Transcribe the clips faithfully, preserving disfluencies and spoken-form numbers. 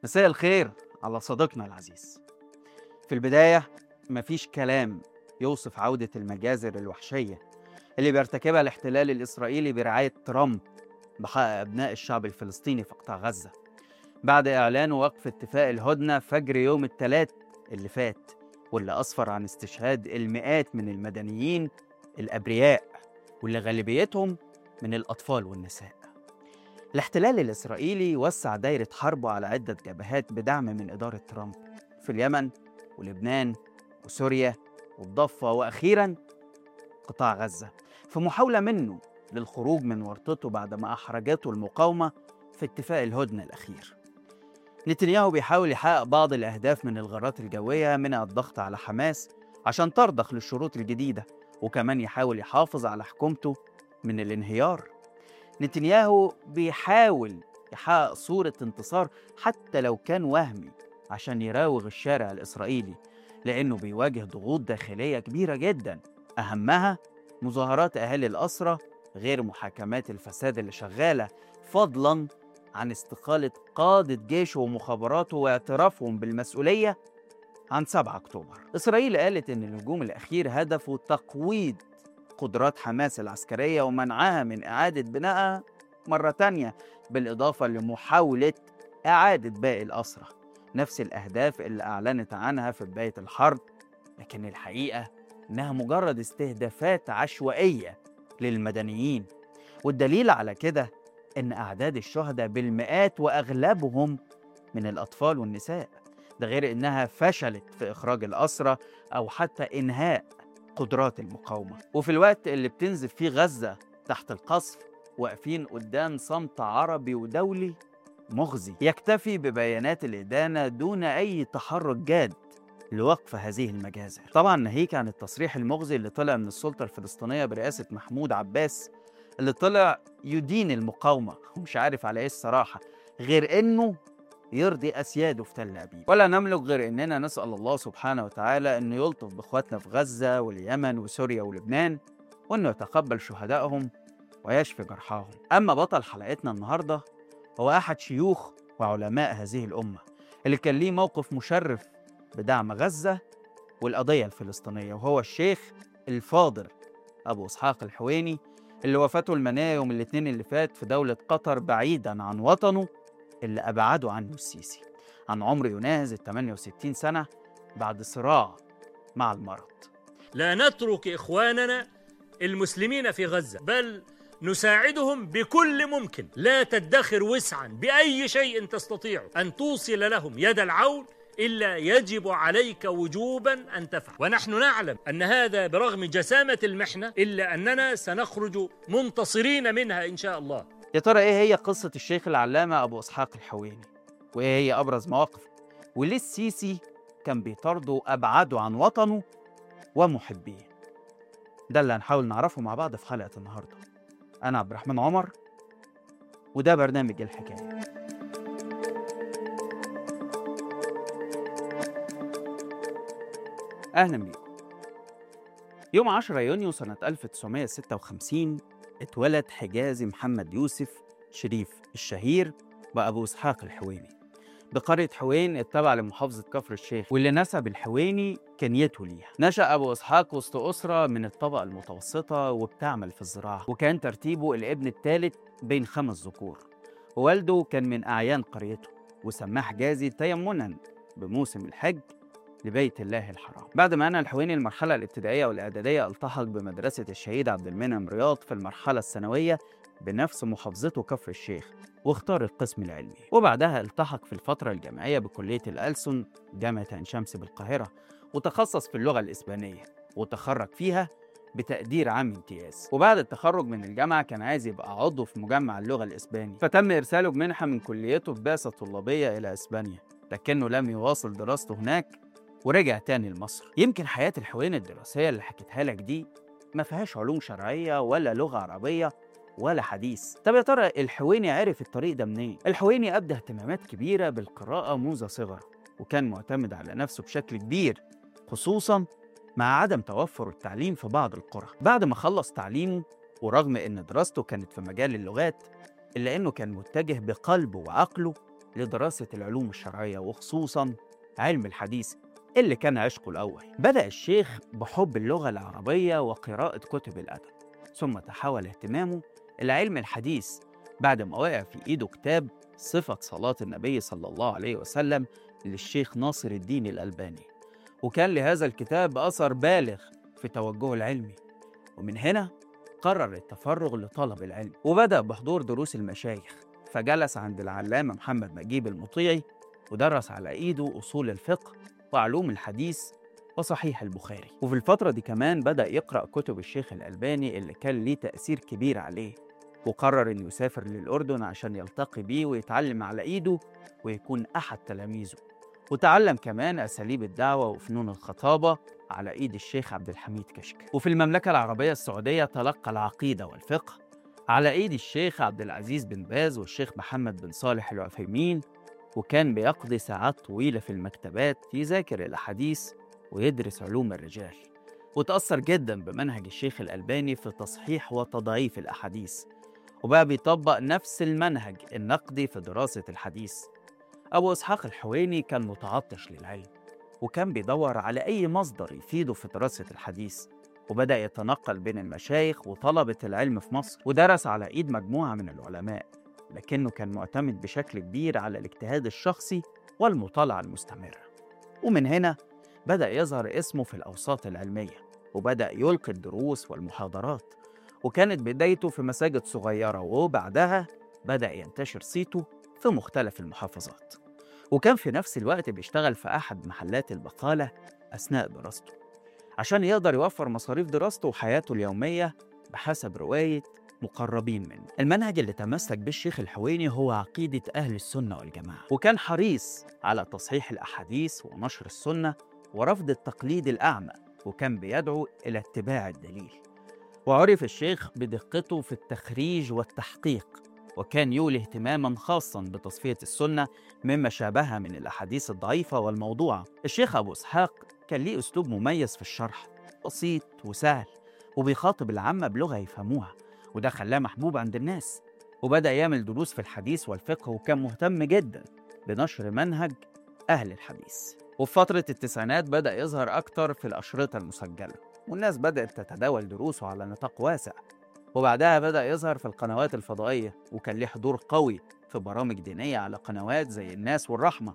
مساء الخير على صديقنا العزيز. في البداية مفيش كلام يوصف عودة المجازر الوحشية اللي بيرتكبها الاحتلال الإسرائيلي برعاية ترامب بحق أبناء الشعب الفلسطيني في قطاع غزة بعد إعلان وقف اتفاق الهدنة فجر يوم الثلاث اللي فات، واللي أسفر عن استشهاد المئات من المدنيين الأبرياء واللي غالبيتهم من الأطفال والنساء. الاحتلال الإسرائيلي وسع دايرة حربه على عدة جبهات بدعم من إدارة ترامب في اليمن ولبنان وسوريا والضفة وأخيراً قطاع غزة، في محاولة منه للخروج من ورطته بعدما أحرجته المقاومة في اتفاق الهدنة الأخير. نتنياهو بيحاول يحقق بعض الأهداف من الغارات الجوية، منها الضغط على حماس عشان ترضخ للشروط الجديدة، وكمان يحاول يحافظ على حكومته من الانهيار. نتنياهو بيحاول يحقق صورة انتصار حتى لو كان وهمي عشان يراوغ الشارع الإسرائيلي، لأنه بيواجه ضغوط داخلية كبيرة جدا، أهمها مظاهرات أهالي الأسرة غير محاكمات الفساد اللي شغالة، فضلا عن استقالة قادة جيشه ومخابراته واعترافهم بالمسؤولية عن سبعة أكتوبر. إسرائيل قالت إن الهجوم الأخير هدفه تقويض قدرات حماس العسكرية ومنعها من إعادة بنائها مرة تانية، بالإضافة لمحاولة إعادة باقي الأسرى، نفس الأهداف اللي أعلنت عنها في بداية الحرب، لكن الحقيقة إنها مجرد استهدافات عشوائية للمدنيين. والدليل على كده إن أعداد الشهداء بالمئات وأغلبهم من الأطفال والنساء، ده غير إنها فشلت في إخراج الأسرى أو حتى إنهاء قدرات المقاومة. وفي الوقت اللي بتنزف فيه غزة تحت القصف، واقفين قدام صمت عربي ودولي مغزي يكتفي ببيانات الإدانة دون أي تحرك جاد لوقف هذه المجازر. طبعا ناهيك عن التصريح المغزي اللي طلع من السلطة الفلسطينية برئاسة محمود عباس، اللي طلع يدين المقاومة ومش عارف على إيه الصراحة غير إنه يرضي أسياده في تل أبيب. ولا نملك غير إننا نسأل الله سبحانه وتعالى إنه يلطف بإخواتنا في غزة واليمن وسوريا ولبنان، وإنه يتقبل شهدائهم ويشفي جرحاهم. أما بطل حلقتنا النهاردة هو أحد شيوخ وعلماء هذه الأمة اللي كان ليه موقف مشرف بدعم غزة والقضية الفلسطينية، وهو الشيخ الفاضل أبو إسحاق الحويني، اللي وفاته المنايا يوم الاثنين اللي فات في دولة قطر بعيداً عن وطنه اللي أبعده عنه السيسي، عن عمر يناهز الثمانية وستين سنة بعد صراع مع المرض. لا نترك إخواننا المسلمين في غزة، بل نساعدهم بكل ممكن. لا تدخر وسعا بأي شيء تستطيع أن توصل لهم يد العون، إلا يجب عليك وجوبا أن تفعل. ونحن نعلم أن هذا برغم جسامة المحنة إلا أننا سنخرج منتصرين منها إن شاء الله. يا ترى إيه هي قصة الشيخ العلامة أبو إسحاق الحويني؟ وإيه هي أبرز مواقفه؟ وليه السيسي كان بيطارده أبعده عن وطنه ومحبيه؟ ده اللي هنحاول نعرفه مع بعض في حلقة النهاردة. أنا عبد الرحمن عمر، وده برنامج الحكاية. أهلا بيكم. يوم عشرة يونيو سنة ألف وتسعمائة وستة وخمسين اتولد حجازي محمد يوسف شريف الشهير بأبو إسحاق الحويني بقرية حوين التابعة لمحافظة كفر الشيخ، واللي نسب الحويني كنيته ليها. نشأ أبو إسحاق وسط أسرة من الطبقة المتوسطة وبتعمل في الزراعة، وكان ترتيبه الابن الثالث بين خمس ذكور، ووالده كان من أعيان قريته وسماه حجازي تيمنا بموسم الحج لبيت الله الحرام. بعد ما أنهى الحويني المرحلة الابتدائية والإعدادية، التحق بمدرسة الشهيد عبد المنعم رياض في المرحلة الثانوية بنفس محافظته كفر الشيخ، واختار القسم العلمي. وبعدها التحق في الفترة الجامعية بكلية الألسن جامعة عين شمس بالقاهرة، وتخصص في اللغة الإسبانية وتخرج فيها بتقدير عام امتياز. وبعد التخرج من الجامعة كان عايز يبقى عضو في مجمع اللغة الإسباني، فتم إرساله بمنحة من كليته في بعثة طلابية إلى إسبانيا، لكنه لم يواصل دراسته هناك ورجع تاني لمصر. يمكن حياة الحويني الدراسية اللي حكيتها لك دي ما فيهاش علوم شرعية ولا لغة عربية ولا حديث. طب يا ترى الحويني عرف الطريق ده منين؟ الحويني أبدى اهتمامات كبيرة بالقراءة منذ صغره، وكان معتمد على نفسه بشكل كبير، خصوصاً مع عدم توفر التعليم في بعض القرى. بعد ما خلص تعليمه، ورغم إن دراسته كانت في مجال اللغات، إلا إنه كان متجه بقلبه وعقله لدراسة العلوم الشرعية وخصوصاً علم الحديث اللي كان عشقه الأول. بدأ الشيخ بحب اللغة العربية وقراءة كتب الأدب، ثم تحول اهتمامه إلى علم الحديث بعد ما وقع في إيده كتاب صفة صلاة النبي صلى الله عليه وسلم للشيخ ناصر الدين الألباني، وكان لهذا الكتاب أثر بالغ في توجهه العلمي. ومن هنا قرر التفرغ لطلب العلم وبدأ بحضور دروس المشايخ، فجلس عند العلامة محمد نجيب المطيعي ودرس على إيده أصول الفقه وعلوم الحديث وصحيح البخاري. وفي الفترة دي كمان بدأ يقرأ كتب الشيخ الألباني اللي كان ليه تأثير كبير عليه، وقرر إنه يسافر للأردن عشان يلتقي بيه ويتعلم على إيده ويكون أحد تلاميذه. وتعلم كمان أساليب الدعوة وفنون الخطابة على إيد الشيخ عبد الحميد كشك. وفي المملكة العربية السعودية تلقى العقيدة والفقه على إيد الشيخ عبد العزيز بن باز والشيخ محمد بن صالح العثيمين، وكان بيقضي ساعات طويلة في المكتبات يذاكر الأحاديث ويدرس علوم الرجال. وتأثر جدا بمنهج الشيخ الألباني في تصحيح وتضعيف الأحاديث، وبقى بيطبق نفس المنهج النقدي في دراسة الحديث. أبو إسحاق الحويني كان متعطش للعلم، وكان بيدور على أي مصدر يفيده في دراسة الحديث، وبدأ يتنقل بين المشايخ وطلبة العلم في مصر، ودرس على إيد مجموعة من العلماء، لكنه كان معتمد بشكل كبير على الاجتهاد الشخصي والمطالعة المستمرة. ومن هنا بدأ يظهر اسمه في الأوساط العلمية، وبدأ يلقي الدروس والمحاضرات، وكانت بدايته في مساجد صغيرة، وبعدها بدأ ينتشر صيته في مختلف المحافظات. وكان في نفس الوقت بيشتغل في أحد محلات البقالة أثناء دراسته عشان يقدر يوفر مصاريف دراسته وحياته اليومية بحسب رواية مقربين منه. المنهج اللي تمسك به الشيخ الحويني هو عقيدة أهل السنة والجماعة، وكان حريص على تصحيح الأحاديث ونشر السنة ورفض التقليد الأعمى، وكان بيدعو إلى اتباع الدليل. وعرف الشيخ بدقته في التخريج والتحقيق، وكان يولي اهتماما خاصا بتصفية السنة مما شابهها من الأحاديث الضعيفة والموضوعة. الشيخ أبو إسحاق كان ليه أسلوب مميز في الشرح، بسيط وسهل، وبيخاطب العامة بلغة يفهموها، وده خلاه محبوب عند الناس. وبدأ يعمل دروس في الحديث والفقه، وكان مهتم جدا بنشر منهج أهل الحديث. وفي فترة التسعينات بدأ يظهر أكتر في الأشرطة المسجلة، والناس بدأت تتداول دروسه على نطاق واسع. وبعدها بدأ يظهر في القنوات الفضائية، وكان له حضور قوي في برامج دينية على قنوات زي الناس والرحمة.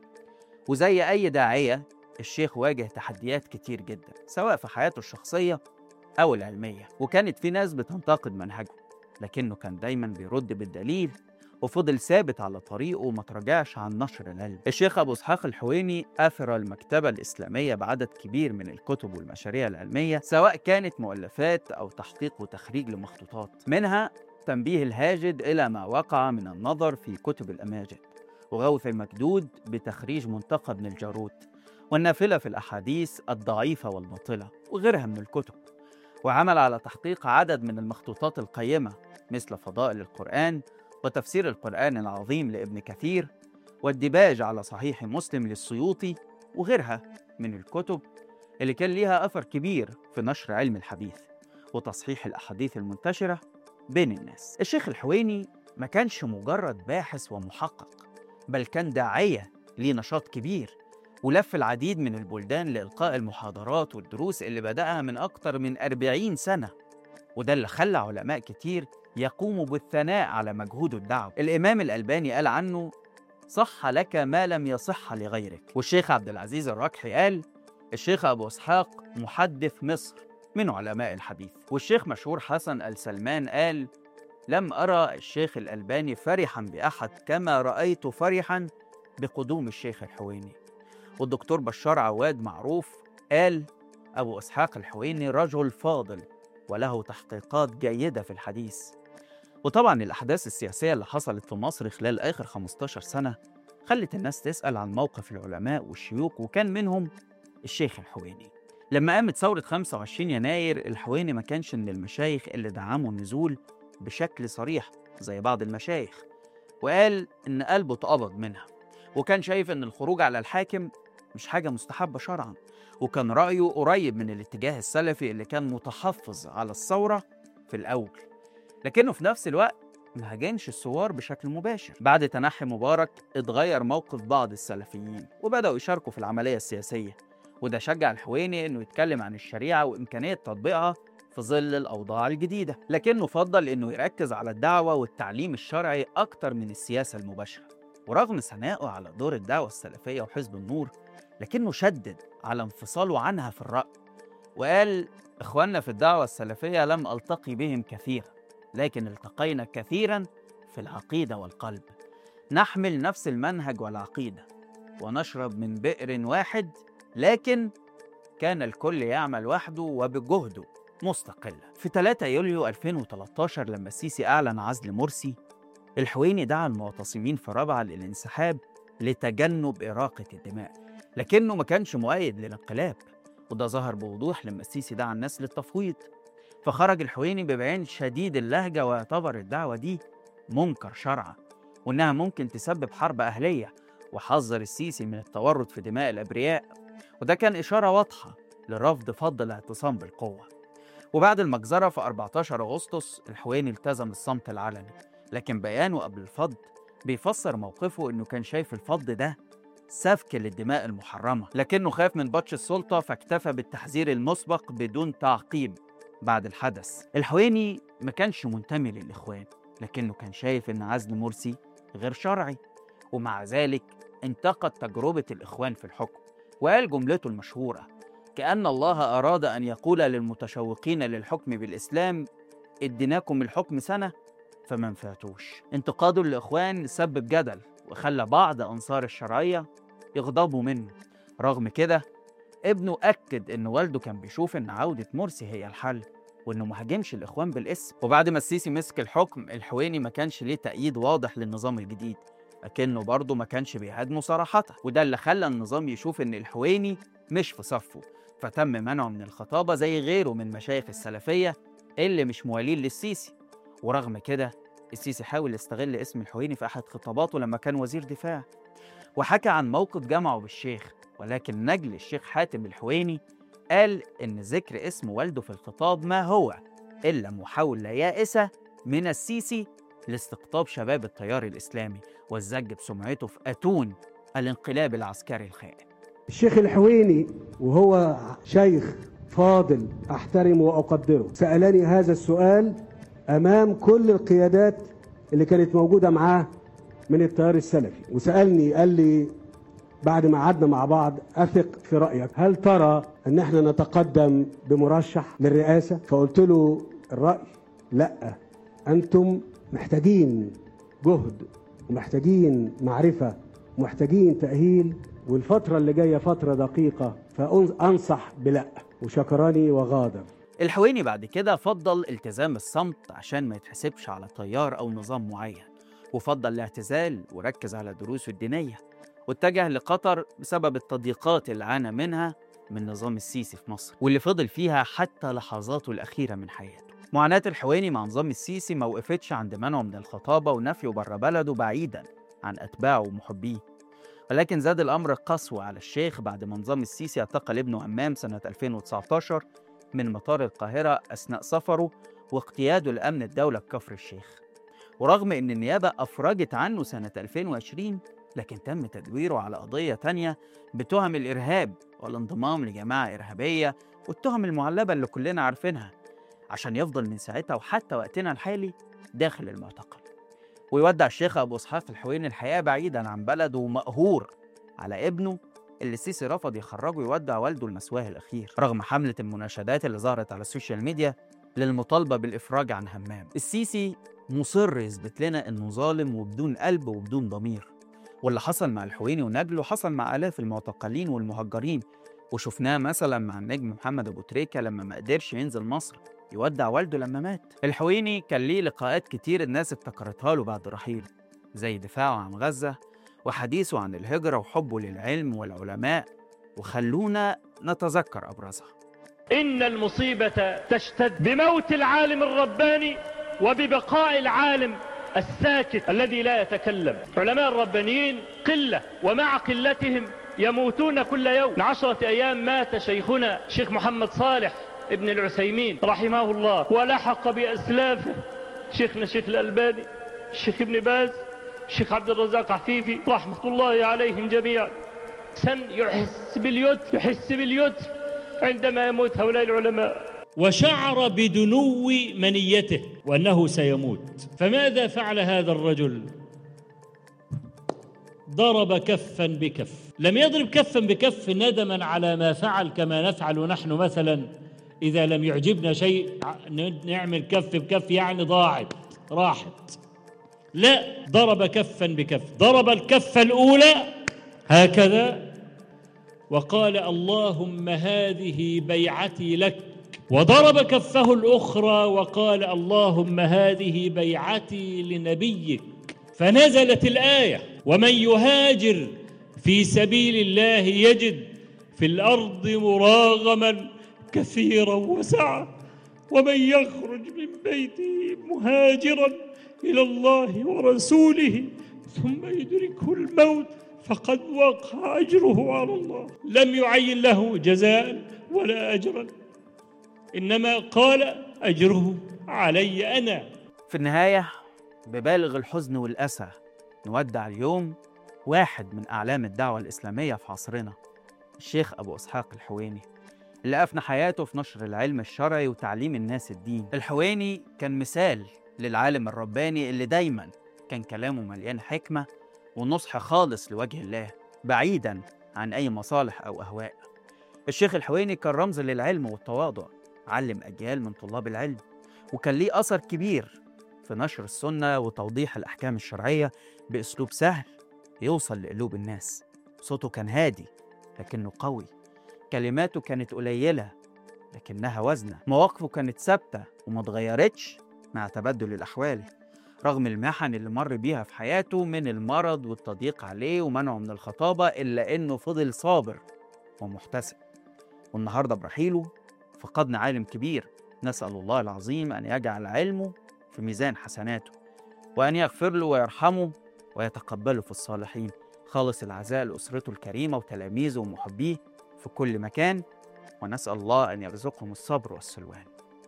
وزي أي داعية، الشيخ واجه تحديات كتير جدا سواء في حياته الشخصية أو العلمية، وكانت في ناس بتنتقد منهجه، لكنه كان دايما بيرد بالدليل وفضل ثابت على طريقه وما تراجعش عن نشر العلم. الشيخ أبو إسحاق الحويني أثر المكتبة الإسلامية بعدد كبير من الكتب والمشاريع العلمية، سواء كانت مؤلفات أو تحقيق وتخريج لمخطوطات، منها تنبيه الهاجد إلى ما وقع من النظر في كتب الأماجد، وغوث المكدود بتخريج منتقى ابن الجارود، والنافلة في الأحاديث الضعيفة والباطلة، وغيرها من الكتب. وعمل على تحقيق عدد من المخطوطات القيمة مثل فضائل القرآن وتفسير القرآن العظيم لابن كثير، والديباج على صحيح مسلم للسيوطي، وغيرها من الكتب اللي كان ليها أثر كبير في نشر علم الحديث وتصحيح الأحاديث المنتشرة بين الناس. الشيخ الحويني ما كانش مجرد باحث ومحقق، بل كان داعية ليه نشاط كبير، ولف العديد من البلدان لإلقاء المحاضرات والدروس اللي بدأها من أكتر من أربعين سنة، وده اللي خلى علماء كتير يقوموا بالثناء على مجهوده الدعوي. الإمام الألباني قال عنه: صح لك ما لم يصح لغيرك. والشيخ عبد العزيز الركحي قال: الشيخ أبو إسحاق محدث مصر من علماء الحديث. والشيخ مشهور حسن السلمان قال: لم أرى الشيخ الألباني فرحا بأحد كما رأيت فرحا بقدوم الشيخ الحويني. والدكتور بشار عواد معروف قال: أبو إسحاق الحويني رجل فاضل وله تحقيقات جيدة في الحديث. وطبعا الأحداث السياسية اللي حصلت في مصر خلال آخر خمستاشر سنة خلت الناس تسأل عن موقف العلماء والشيوخ، وكان منهم الشيخ الحويني. لما قامت ثورة خمسة وعشرين يناير، الحويني ما كانش من المشايخ اللي دعموا النزول بشكل صريح زي بعض المشايخ، وقال إن قلبه اتقبض منها، وكان شايف إن الخروج على الحاكم مش حاجة مستحبة شرعا، وكان رأيه قريب من الاتجاه السلفي اللي كان متحفظ على الثورة في الأول، لكنه في نفس الوقت ما هاجمش الثوار بشكل مباشر. بعد تنحي مبارك اتغير موقف بعض السلفيين وبدأوا يشاركوا في العملية السياسية، وده شجع الحويني إنه يتكلم عن الشريعة وإمكانية تطبيقها في ظل الأوضاع الجديدة، لكنه فضل إنه يركز على الدعوة والتعليم الشرعي أكتر من السياسة المباشرة. ورغم ثنائه على دور الدعوة السلفية وحزب النور، لكنه شدد على انفصاله عنها في الرأي، وقال: إخواننا في الدعوة السلفية لم ألتقي بهم كثيرا، لكن التقينا كثيرا في العقيدة والقلب، نحمل نفس المنهج والعقيدة ونشرب من بئر واحد، لكن كان الكل يعمل وحده وبجهده مستقلا. في ثلاثة يوليو ألفين وثلاثة عشر لما السيسي أعلن عزل مرسي، الحويني دعا المعتصمين في رابعة للانسحاب لتجنب إراقة الدماء، لكنه ما كانش مؤيد للانقلاب، وده ظهر بوضوح لما السيسي دعا الناس للتفويض. فخرج الحويني ببيان شديد اللهجة واعتبر الدعوة دي منكر شرعا وإنها ممكن تسبب حرب أهلية، وحذر السيسي من التورط في دماء الأبرياء، وده كان إشارة واضحة لرفض فض الاعتصام بالقوة. وبعد المجزرة في أربعة عشر أغسطس الحويني التزم الصمت العلني، لكن بيانه قبل الفض بيفسر موقفه إنه كان شايف الفض ده سفك للدماء المحرمة، لكنه خاف من بطش السلطة فاكتفى بالتحذير المسبق بدون تعقيب بعد الحدث. الحويني ما كانش منتمي للإخوان، لكنه كان شايف إن عزل مرسي غير شرعي، ومع ذلك انتقد تجربة الإخوان في الحكم، وقال جملته المشهورة: كأن الله أراد أن يقول للمتشوقين للحكم بالإسلام اديناكم الحكم سنة فما نفعتوش. انتقاده للإخوان سبب جدل وخلى بعض أنصار الشرعية يغضبوا منه. رغم كده ابنه أكد إن والده كان بيشوف إن عودة مرسي هي الحل، وإنه ما هاجمش الإخوان بالاسم. وبعد ما السيسي مسك الحكم، الحويني ما كانش ليه تأييد واضح للنظام الجديد، لكنه برضه ما كانش بيهاجمه صراحة، وده اللي خلى النظام يشوف إن الحويني مش في صفه، فتم منعه من الخطابة زي غيره من مشايخ السلفية اللي مش موالين للسيسي. ورغم كده السيسي حاول يستغل اسم الحويني في أحد خطاباته لما كان وزير دفاع، وحكى عن موقف جمعه بالشيخ، ولكن نجل الشيخ حاتم الحويني قال إن ذكر اسم والده في الخطاب ما هو إلا محاولة يائسة من السيسي لاستقطاب شباب التيار الإسلامي والزج بسمعته في أتون الانقلاب العسكري الخائن. الشيخ الحويني وهو شيخ فاضل أحترم وأقدره سألني هذا السؤال أمام كل القيادات اللي كانت موجودة معاه من التيار السلفي، وسألني قال لي بعد ما قعدنا مع بعض: أثق في رأيك، هل ترى أن احنا نتقدم بمرشح للرئاسة؟ فقلت له الرأي لا، أنتم محتاجين جهد ومحتاجين معرفة ومحتاجين تأهيل، والفترة اللي جاية فترة دقيقة، فأنصح بلا. وشكرني وغادر. الحويني بعد كده فضل التزام الصمت عشان ما يتحسبش على تيار أو نظام معين، وفضل الاعتزال وركز على دروسه الدينية، واتجه لقطر بسبب التضييقات اللي عانى منها من نظام السيسي في مصر، واللي فضل فيها حتى لحظاته الأخيرة من حياته. معاناة الحويني مع نظام السيسي ما وقفتش عند منعه من الخطابة ونفيه بره بلده بعيدا عن أتباعه ومحبيه، ولكن زاد الأمر قسوة على الشيخ بعد ما نظام السيسي اعتقل ابنه أمام سنة ألفين وتسعة عشر من مطار القاهرة أثناء سفره واقتياده لأمن الدولة بكفر الشيخ. ورغم أن النيابة أفرجت عنه سنة ألفين وعشرين، لكن تم تدويره على قضية تانية بتهم الإرهاب والانضمام لجماعة إرهابية والتهم المعلبة اللي كلنا عارفينها، عشان يفضل من ساعتها وحتى وقتنا الحالي داخل المعتقل. ويودع الشيخ أبو إسحاق الحويني الحياة بعيدا عن بلده ومقهور على ابنه اللي السيسي رفض يخرجه يودع والده المسواه الأخير، رغم حملة المناشدات اللي ظهرت على السوشيال ميديا للمطالبة بالإفراج عن همام. السيسي مصر يثبت لنا إنه ظالم وبدون قلب وبدون ضمير، واللي حصل مع الحويني ونجله حصل مع آلاف المعتقلين والمهجرين، وشفناه مثلا مع النجم محمد أبو تريكة لما ما قدرش ينزل مصر يودع والده لما مات. الحويني كان ليه لقاءات كتير الناس افتكرتها له بعد رحيله، زي دفاعه عن غزة وحديثه عن الهجرة وحبه للعلم والعلماء، وخلونا نتذكر أبرزها. إن المصيبة تشتد بموت العالم الرباني وببقاء العالم الساكت الذي لا يتكلم. علماء الربانيين قلة، ومع قلتهم يموتون كل يوم. من عشرة أيام مات شيخنا شيخ محمد صالح ابن العثيمين رحمه الله، ولحق بأسلافه شيخنا شيخ الألباني الشيخ ابن باز، الشيخ عبد الرزاق عفيفي رحمة الله عليهم جميعا، سن يحس باليتم يحس باليتم عندما يموت هؤلاء العلماء، وشعر بدنو منيته وأنه سيموت. فماذا فعل هذا الرجل؟ ضرب كفا بكف. لم يضرب كفا بكف ندما على ما فعل كما نفعل نحن مثلا إذا لم يعجبنا شيء نعمل كف بكف يعني ضاعت راحت. لا، ضرب كفا بكف. ضرب الكف الأولى هكذا وقال اللهم هذه بيعتي لك، وضرب كفه الأخرى وقال اللهم هذه بيعتي لنبيك. فنزلت الآية ومن يهاجر في سبيل الله يجد في الأرض مراغما كثيرا وسعة ومن يخرج من بيته مهاجرا إلى الله ورسوله ثم يدركه الموت فقد وقع أجره على الله. لم يعين له جزاء ولا أجرا، إنما قال أجره علي أنا. في النهاية ببالغ الحزن والأسى نودع اليوم واحد من أعلام الدعوة الإسلامية في عصرنا، الشيخ أبو إسحاق الحويني، اللي أفنى حياته في نشر العلم الشرعي وتعليم الناس الدين. الحويني كان مثال للعالم الرباني اللي دايما كان كلامه مليان حكمة ونصح خالص لوجه الله بعيدا عن أي مصالح أو أهواء. الشيخ الحويني كان رمز للعلم والتواضع، علم أجيال من طلاب العلم، وكان ليه أثر كبير في نشر السنة وتوضيح الأحكام الشرعية بأسلوب سهل يوصل لقلوب الناس. صوته كان هادي لكنه قوي، كلماته كانت قليلة لكنها وزنة، مواقفه كانت ثابتة وما اتغيرتش مع تبدل الأحوال رغم المحن اللي مر بيها في حياته من المرض والتضييق عليه ومنعه من الخطابة، إلا إنه فضل صابر ومحتسب. والنهاردة برحيله فقدنا عالم كبير، نسأل الله العظيم أن يجعل علمه في ميزان حسناته وأن يغفر له ويرحمه ويتقبله في الصالحين. خالص العزاء لأسرته الكريمة وتلاميذه ومحبيه في كل مكان، ونسأل الله أن يرزقهم الصبر والسلوان.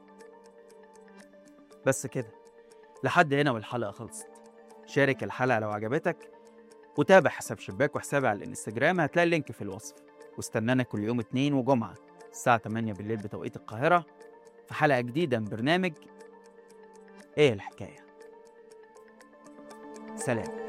بس كده، لحد هنا والحلقة خلصت. شارك الحلقة لو عجبتك، وتابع حساب شباك وحسابي على الانستجرام، هتلاقي اللينك في الوصف. واستنانا كل يوم اثنين وجمعة الساعة ثمانية بالليل بتوقيت القاهرة في حلقة جديدة من برنامج إيه الحكاية. سلام.